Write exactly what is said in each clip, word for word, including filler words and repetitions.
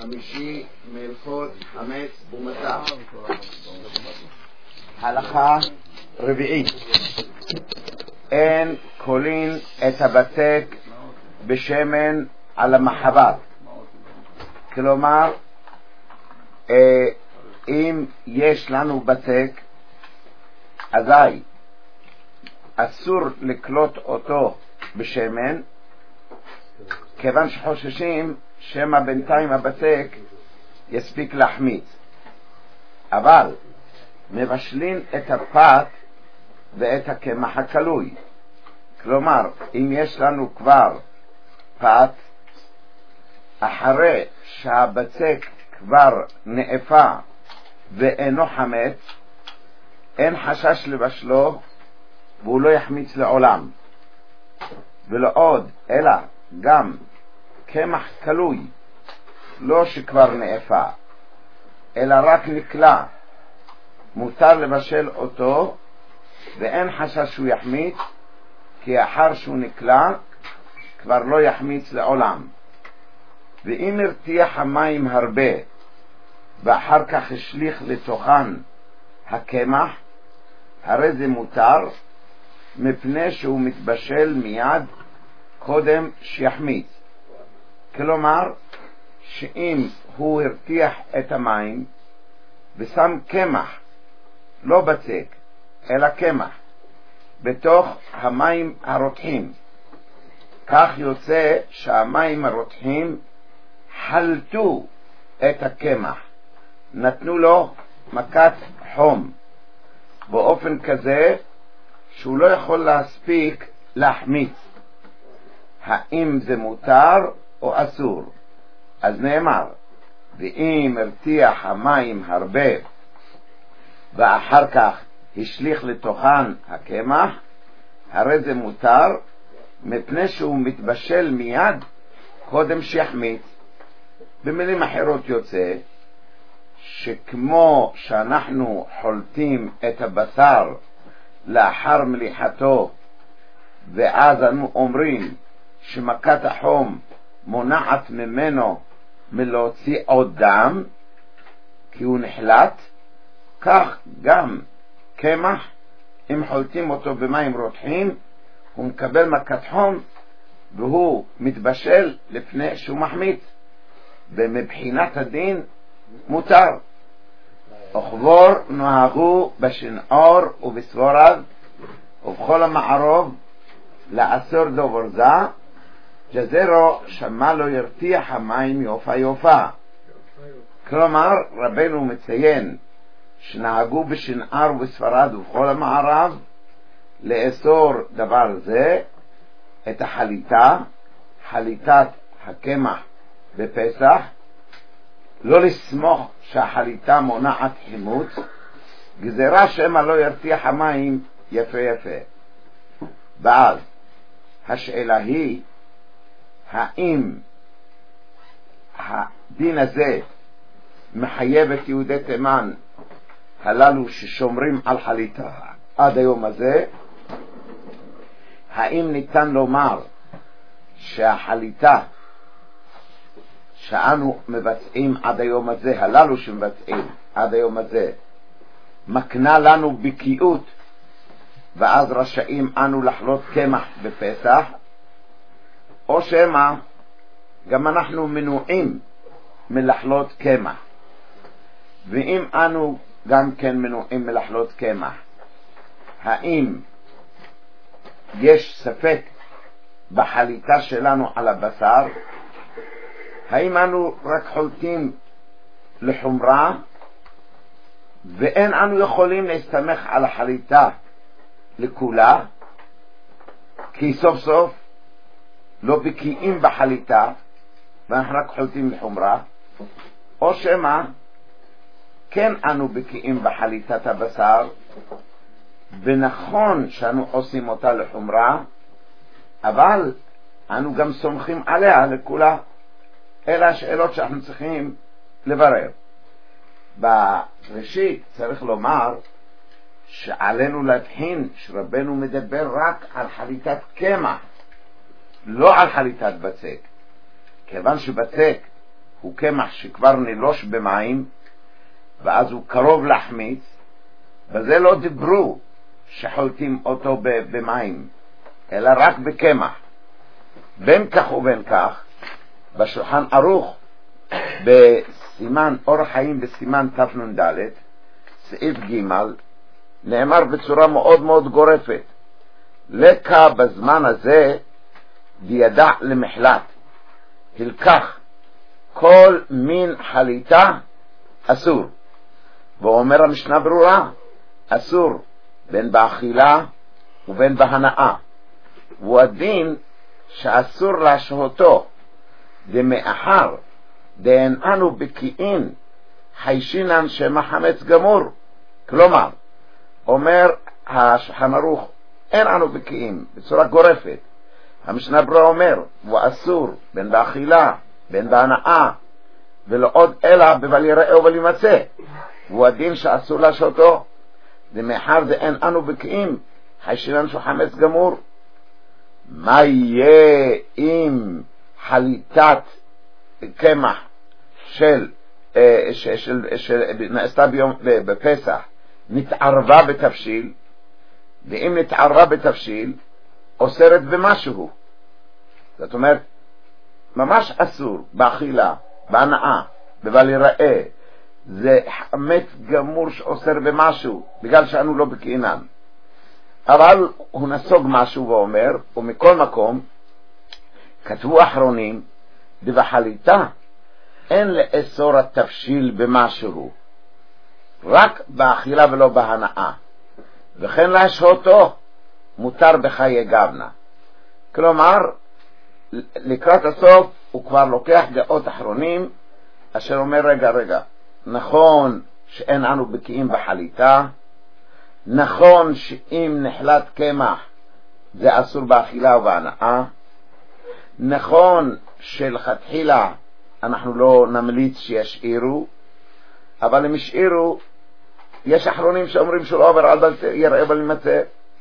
חמישי מהלכות חמץ ומצה. הלכה רביעית, אין קולין את הבצק בשמן על המחבת. כלומר, אם יש לנו בצק, אזי אסור לקלוט אותו בשמן, כיוון שחוששים שמא בינתיים הבצק יספיק להחמיץ. אבל מבשלים את הפת ואת הקמח הקלוי. כלומר, אם יש לנו כבר פת, אחרי שהבצק כבר נאפה ואינו חמץ, אין חשש לבשלו והוא לא יחמיץ לעולם. ולא עוד, אלא גם קמח קלוי, לא שכבר נאפה, אלא רק נקלה, מותר לבשל אותו ואין חשש שהוא יחמיץ, כי אחר שהוא נקלה כבר לא יחמיץ לעולם. ואם הרתיח המים הרבה ואחר כך השליך לתוכן הקמח, הרי זה מותר, מפני שהוא מתבשל מיד קודם שיחמיץ. כלומר, שאם הוא הרתיח את המים ושם קמח, לא בצק אלא קמח, בתוך המים הרותחים, כך יוצא שהמים הרותחים חלטו את הקמח, נתנו לו מכת חום באופן כזה שהוא לא יכול להספיק להחמיץ. האם זה מותר או אסור? אז נאמר, ואם הרתיח המים הרבה ואחר כך השליך לתוכן הקמח, הרי זה מותר, מפני שהוא מתבשל מיד קודם שיחמיץ. במילים אחרות יוצא שכמו שאנחנו חולטים את הבשר לאחר מליחתו, ואז אנו אומרים שמכת החום מונעת ממנו מלהוציא עוד דם כי הוא נחלט, כך גם קמח, אם חולטים אותו במים רותחים, הוא מקבל מכת חום והוא מתבשל לפני שהוא מחמיץ, ומבחינת הדין מותר. אוכבור נוהגו בשנעור ובסבורד ובכל המערוב לאסור דובר זה, ג'זרו שמה לא ירתיח המים יופה יופה. כלומר, רבנו מציין שנהגו בשנער ובספרד ובכל המערב לאסור דבר זה, את החליטה, חליטת הקמח בפסח, לא לסמוך שהחליטה מונעת חימוץ, גזירה שמא לא ירתיח המים יפה יפה. ואז השאלה היא, האם הדין הזה מחייב את יהודי תימן הללו ששומרים על חליטה עד היום הזה? האם ניתן לומר שהחליטה שאנו מבצעים עד היום הזה, הללו שמבצעים עד היום הזה, מקנה לנו בקיאות, ואז רשאים אנו לחלות קמח בפסח? או שמה גם אנחנו מנועים מלחלות קמח? ואם אנו גם כן מנועים מלחלות קמח, האם יש ספק בחליטה שלנו על הבשר? האם אנו רק חולטים לחומרה ואין אנו יכולים להסתמך על החליטה לכולה, כי סוף סוף לא בקיאים בחליטה ואנחנו רק חולטים לחומרה? או שמה כן אנו בקיאים בחליטת הבשר ונכון שאנו עושים אותה לחומרה, אבל אנו גם סומכים עליה לכולה? אלה השאלות שאנחנו צריכים לברר. בראשית צריך לומר שעלינו להבחין שרבנו מדבר רק על חליטת קמח, לא על חליטת בצק, כיוון שבצק הוא קמח שכבר נלוש במים, ואז הוא קרוב להחמיץ, וזה לא דיברו שחולטים אותו במים, אלא רק בקמח. בין כך ובין כך, בשולחן ערוך, בסימן אור חיים בסימן תנ"ד, סעיף ג', נאמר בצורה מאוד מאוד גורפת, לקה בזמן הזה וידע למחלט, הלקח כל מין חליטה אסור. ואומר המשנה ברורה, אסור בין באכילה ובין בהנאה, והוא הדין שאסור להשהותו, דמאחר דאין אנו בקיאים חיישינן שמה חמץ גמור. כלומר, אומר השולחן ערוך, אין אנו בקיאים בצורה גורפת. המשנה ברורה אומר, הוא אסור בין באכילה בין בהנאה, ולא עוד אלא בבל יראה ובל ימצא, והוא הדין שאסור להשהותו, דמאחר דאין אנו בקיאים חיישינן שחמץ גמור. מה יהיה אם חליטת קמח של שנעשתה ביום בפסח נתערבה בתבשיל, ואם נתערבה בתבשיל אוסרת במשהו, זאת אומרת ממש אסור באכילה, בהנאה, בבל יראה, זה חמץ גמור שאוסר במשהו בגלל שאנו לא בקיאינן. אבל הוא נסוג משהו ואומר, ומכל מקום כתבו אחרונים, דבחליטה אין לאסור התבשיל במשהו, רק באכילה ולא בהנאה, וכן להשהותו מותר בחיי גבנה. כלומר, לקראת הסוף הוא כבר לוקח דעות אחרונים, אשר אומר רגע רגע, נכון שאין אנו בקיאים בחליטה, נכון שאם נחלט קמח זה אסור באכילה ובהנאה, נכון שלכתחילה אנחנו לא נמליץ שישאירו, אבל אם ישאירו, יש אחרונים שאומרים שלא עובר על בל יראה בל ימצא.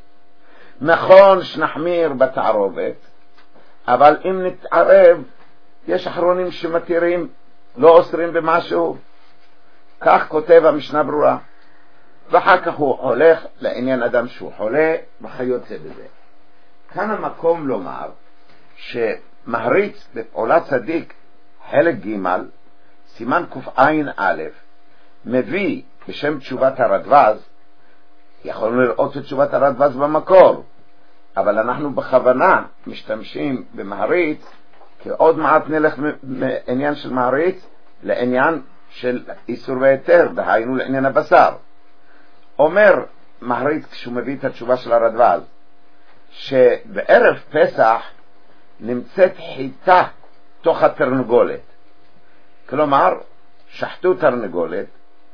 נכון שנחמיר בתערובת, אבל אם נתערב, יש אחרונים שמתירים, לא אוסרים במשהו. כך כותב המשנה ברורה. ואחר כך הוא הולך לעניין אדם שהוא חולה וכיוצא בזה. כאן המקום לומר שמהריץ בפעולת צדיק חלק ג' סימן קע"א מביא בשם תשובת הרדב"ז. יכולנו לראות את תשובת הרדב"ז במקור, אבל אנחנו בכוונה משתמשים במהריץ, כי עוד מעט נלך מעניין של מהריץ לעניין של איסור והיתר, דהיינו לעניין הבשר. אומר מהריץ כשהוא מביא את התשובה של הרדב"ז, שבערב פסח נמצאת חיטה תוך התרנגולת. כלומר, שחטו תרנגולת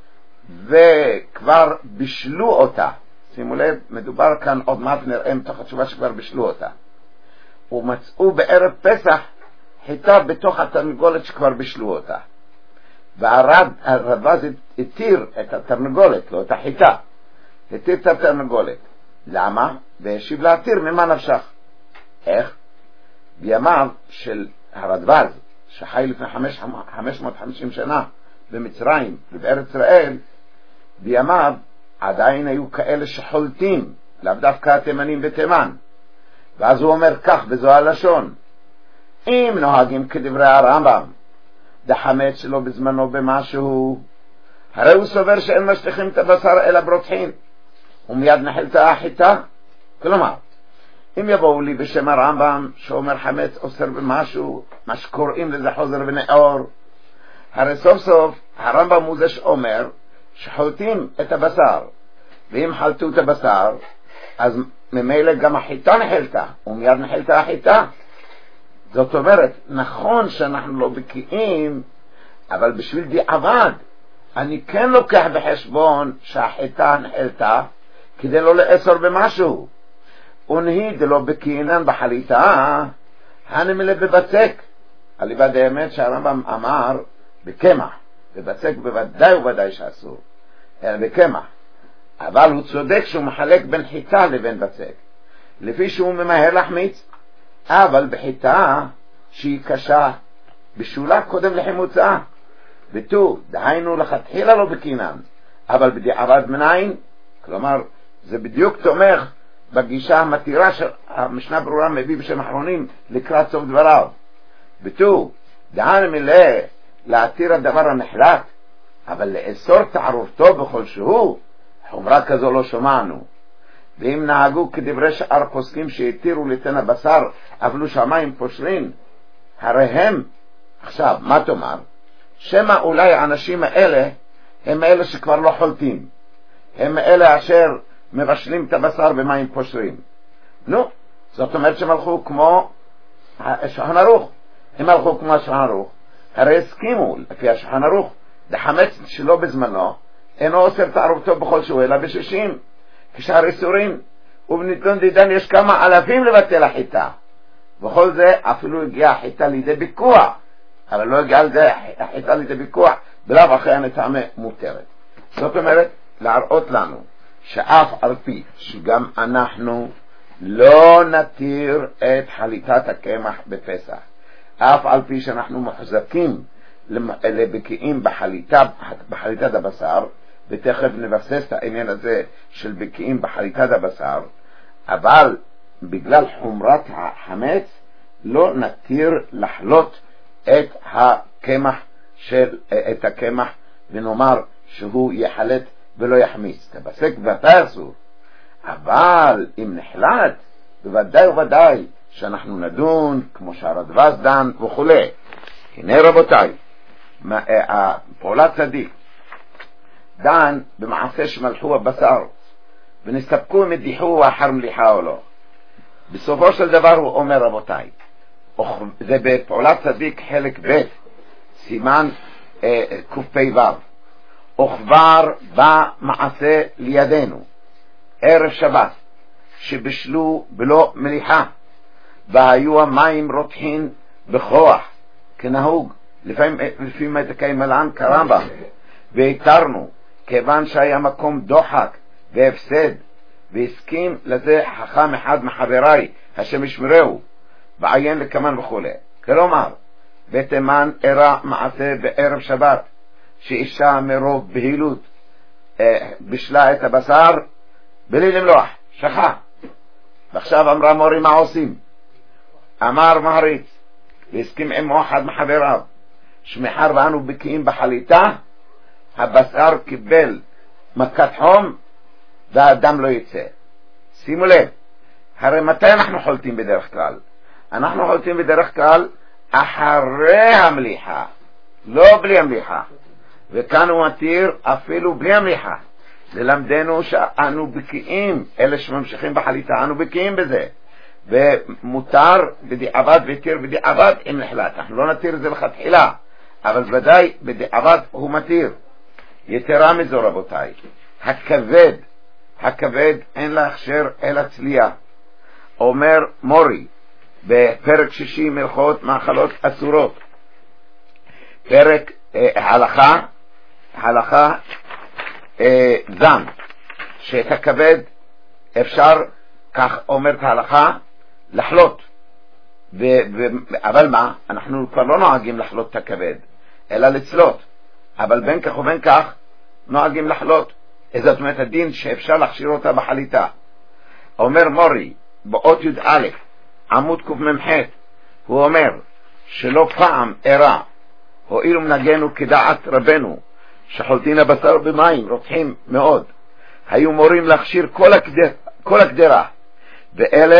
וכבר בישלו אותה. שימו לב, מדובר כאן, עוד מעט נראה מתוך התשובה שכבר בישלו אותה. ומצאו בערב פסח חיטה בתוך התרנגולת שכבר בישלו אותה. והרדב"ז התיר את התרנגולת, לא את החיטה. התיר את התרנגולת. למה? והשיב להתיר ממה נפשך. איך? בימיו של הרדב"ז, שחי לפני חמש מאות וחמישים שנה במצרים ובארץ ישראל, בימיו עדיין היו כאלה שחולטים, לאו דווקא התימנים בתימן. ואז הוא אומר כך בזו הלשון, אם נוהגים כדברי הרמב"ם, דחמץ שלו בזמנו במשהו, הרי הוא סובר שאין משליכים את הבשר אלא ברותחין, ומיד נחלתה החיטה. כלומר, אם יבואו לי בשם הרמב"ם שאומר חמץ אוסר במשהו, מה שקוראים לזה חוזר ונאור, הרי סוף סוף הרמב"ם הוא זה שאומר שחולטים את הבשר, ואם חלטו את הבשר אז ממילא גם החיטה נחלתה, ומיד נחלתה החיטה. זאת אומרת, נכון שאנחנו לא בקיאים, אבל בשביל דיעבד אני כן לוקח בחשבון שהחיטה נחלתה כדי לא לאסור במשהו. ונהי דלא בקיאינן בחליטה הנמלה בבצק, אליבא דאמת שהרמב"ם אמר בקמח, בבצק בוודאי ובוודאי שאסור, אלא בקמח. אבל הוא צודק שהוא מחלק בין חיטה לבין בצק, לפי שהוא ממהר להחמיץ. אבל בחיטה שהיא קשה בשולה קודם לחימוצה. ביטו, דהיינו לכתחילה לא בקינן, אבל בדיעבד מניין, כלומר, זה בדיוק תומך בגישה המתירה שהמשנה ברורה מביא בשם אחרונים לקראת סוף דבריו. ביטו, דהיינו מלא להתיר הדבר הנחלט, אבל לאסור תערובתו בכל שהוא, חומרה כזו לא שמענו. ואם נהגו כדברי שאר פוסקים שהתירו ליתן הבשר, אבל שהמים פושרין, הרי הם, עכשיו, מה תאמר? שמה אולי האנשים האלה, הם אלה שכבר לא חולטים. הם אלה אשר מבשלים את הבשר במים פושרים. נו, זאת אומרת שהם הלכו כמו השולחן ערוך. הם הלכו כמו השולחן ערוך. הרי הסכימו, לפי השולחן ערוך, לחמץ שלא בזמנו, אינו אוסר תערובתו בכל שהוא, אלא בשישים. כשאר איסורים, ובניתון דידן יש כמה אלפים לבטל החיטה. בכל זה אפילו הגיעה החיטה לידי ביקוח, אבל לא הגיעה לזה החיטה לידי ביקוח, בלב אחרי הנטעמה מותרת. זאת אומרת, להראות לנו שאף על פי שגם אנחנו לא נתיר את חליטת הקמח בפסח, אף על פי שאנחנו מחזקים לבקיעים בחליטה, בחליטת הבשר, ותכף נבסס את העניין הזה של בקיעים בחליטת הבשר, אבל בגלל חומרת החמץ לא נתיר לחלות את הקמח של את הקמח ונאמר שהוא יחלט ולא יחמיץ. תבסק ואתה אסור, אבל אם נחלט בוודאי ובוודאי שאנחנו נדון כמו שהרדב"ז דן וכו'. הנה רבותיי, פעולת צדיק דן במעשה שמלחו הבשר ונסתפקו אם הדיחו אחר מליחה או לא. בסופו של דבר הוא אומר רבותיי, זה בפעולת צדיק חלק ב' סימן אה, קופי ו', וכבר בא מעשה לידינו ערב שבת שבשלו בלא מליחה והיו המים רותחין בכוח כנהוג לפעמים לפי מתקי מלען קרמב"ם, והתרנו כיוון שהיה מקום דוחק והפסד, והסכים לזה חכם אחד מחבריי השם ישמרהו בעיין לכמן וכו'. כלומר בתימן אירע מעשה בערב שבת שאישה מרוב בהילות אה, בשלה את הבשר בלי למלוח, שכה, ועכשיו אמרה מורי מה עושים? אמר מהריץ והסכים עם אחד מחבריו שמחר ואנו בקיעים בחליטה, הבשר קיבל מכת חום והאדם לא יצא. שימו לב, הרי מתי אנחנו חולטים בדרך כלל? אנחנו חולטים בדרך כלל אחרי המליחה, לא בלי המליחה, וכאן הוא מתיר אפילו בלי המליחה. ללמדנו שאנו בקיעים, אלה שממשיכים בחליטה, אנו בקיעים בזה, ומותר בדיעבד ויתיר בדיעבד אם נחלט. אנחנו לא נתיר את זה לכתחילה, אבל ודאי בדיעבד הוא מתיר. יתרה מזו רבותיי, הכבד, הכבד אין לה הכשר אלא צלייה. אומר מורי בפרק שישי מלכות מאכלות אסורות, פרק אה, הלכה, הלכה אה, זן, שאת הכבד אפשר, כך אומרת ההלכה, לחלות. ו, ו, אבל מה? אנחנו כבר לא נוהגים לחלות את הכבד, אלא לצלות. אבל בין כך ובין כך נוהגים לחלות. זאת אומרת הדין שאפשר להכשיר אותה בחליטה. אומר מורי באות י"א עמוד קמ"ח, הוא אומר שלא פעם אירע הואילו מנגנו כדעת רבנו שחולטין הבשר במים רותחים מאוד, היו מורים להכשיר כל הקדר, כל הקדרה, ואלה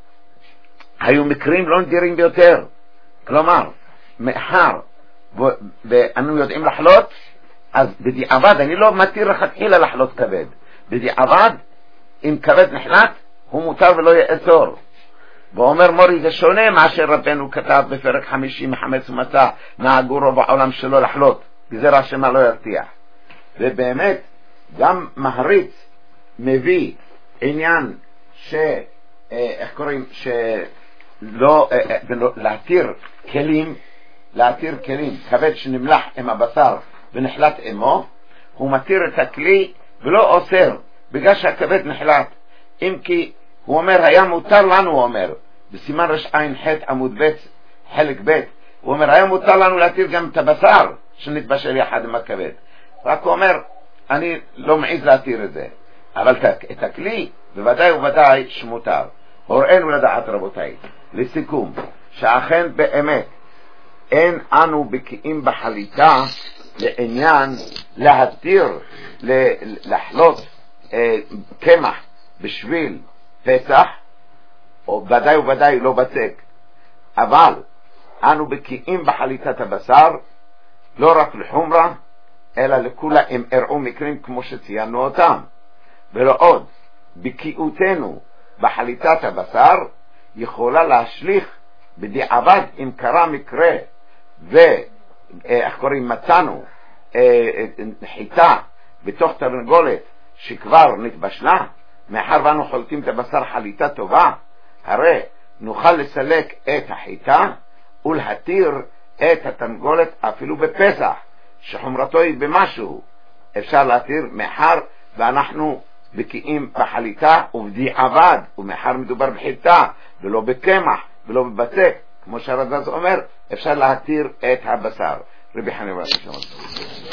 היו מקרים לא נדירים ביותר. כלומר מאחר ואנו יודעים לחלות, אז בדיעבד אני לא מתיר לכתחילה לחלות כבד, בדיעבד אם כבד נחלט הוא מותר ולא יאסור. ואומר מורי זה שונה מה שרבנו כתב בפרק חמישי מחמץ ומצה, נהגו רוב העולם שלא לחלות, גזירה שמה לא ירתיח. ובאמת גם מהריץ מביא עניין ש איך קוראים שלא להתיר כלים, להתיר כלים, כבד שנמלח עם הבשר ונחלט עמו, הוא מתיר את הכלי ולא אוסר בגלל שהכבד נחלט. אם כי הוא אומר היה מותר לנו, הוא אומר בסימן רש עין ח' עמוד ב' חלק ב', הוא אומר, היום מותר לנו להתיר גם את הבשר שנתבשל יחד עם הכבד. רק הוא אומר, אני לא מעיז להתיר את זה, אבל את הכלי בוודאי ובוודאי שמותר. הוראנו לדעת רבותיי, לסיכום, שאכן באמת אין אנו בקיאים בחליטה לעניין להתיר לחלות קמח בשביל פסח, או ודאי וודאי לא בצק, אבל אנו בקיאים בחליטת הבשר לא רק לחומרה אלא לכולה אם אראו מקרים כמו שציינו אותם. ולא עוד, בקיאותנו בחליטת הבשר יכולה להשליך בדיעבד אם קרה מקרה ואיך קוראים מצאנו חיטה בתוך תרנגולת שכבר נתבשלה, מאחר ואנו חולטים את הבשר חליטה טובה, הרי נוכל לסלק את החיטה ולהתיר את התרנגולת אפילו בפסח שחומרתו היא במשהו, אפשר להתיר מאחר ואנחנו בקיאים בחליטה ובדיעבד, ומאחר מדובר בחיטה ולא בקמח ולא בבצק, כמו שהרדב"ז אומר, אפשר להתיר את הבשר. רבי חנינא בר יוחנן